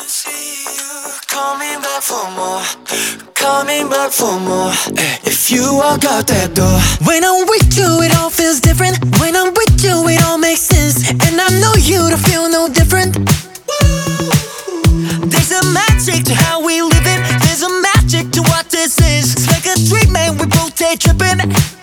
see you coming back for more, coming back for more. If you walk out that door, when I'm with you, it all feels different. When I'm with you, it all makes sense. And I know you don't feel no different. There's a magic to how we live it. There's a magic to what this is. It's like a dream and we both take tripping.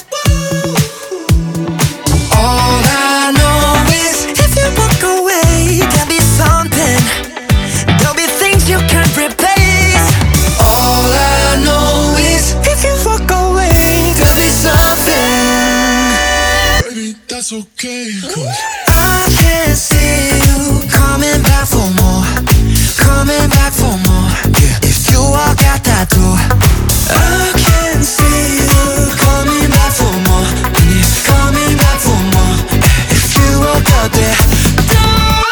All I know is if you walk away, there'll be something. There'll be things you can't replace. All I know is if you walk away, there'll be something. Baby, that's okay, I can see you coming back for more, coming back for more. Yeah. If you walk out that door, I can see you coming back for more, coming back for more. If you walk out that door,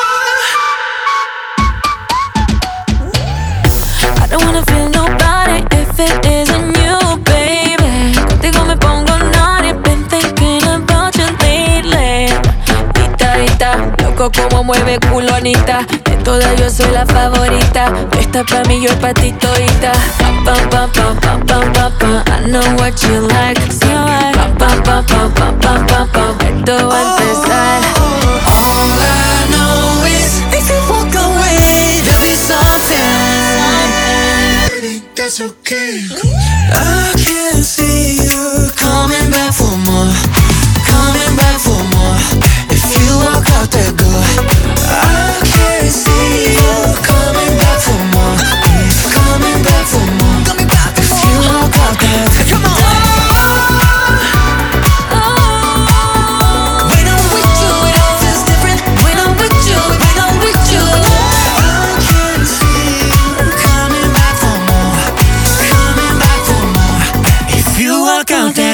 I don't wanna feel nobody if it isn't you, baby. Contigo me pongo naughty, been thinking about you lately. Ita, loco como mueve culo Anita. De todas yo soy la favorita. Esta pa' mí, yo pa' ti todita. Pam, pam, pam, pam, pam, pam, pam, pam. I know what you like. Sí, right. Pam, pam, pam, pam, pam, pam, pam, pam. Esto va a empezar. all I know is if you walk away, there'll be something. baby, that's okay. I can see you coming back for more, coming back for more. If you walk out that door, I can see you coming back for more, coming back for more. If you walk out that door, when I'm with you, it all feels different. When I'm with you, when I'm with you, I can see you coming back for more, coming back for more. If you walk out that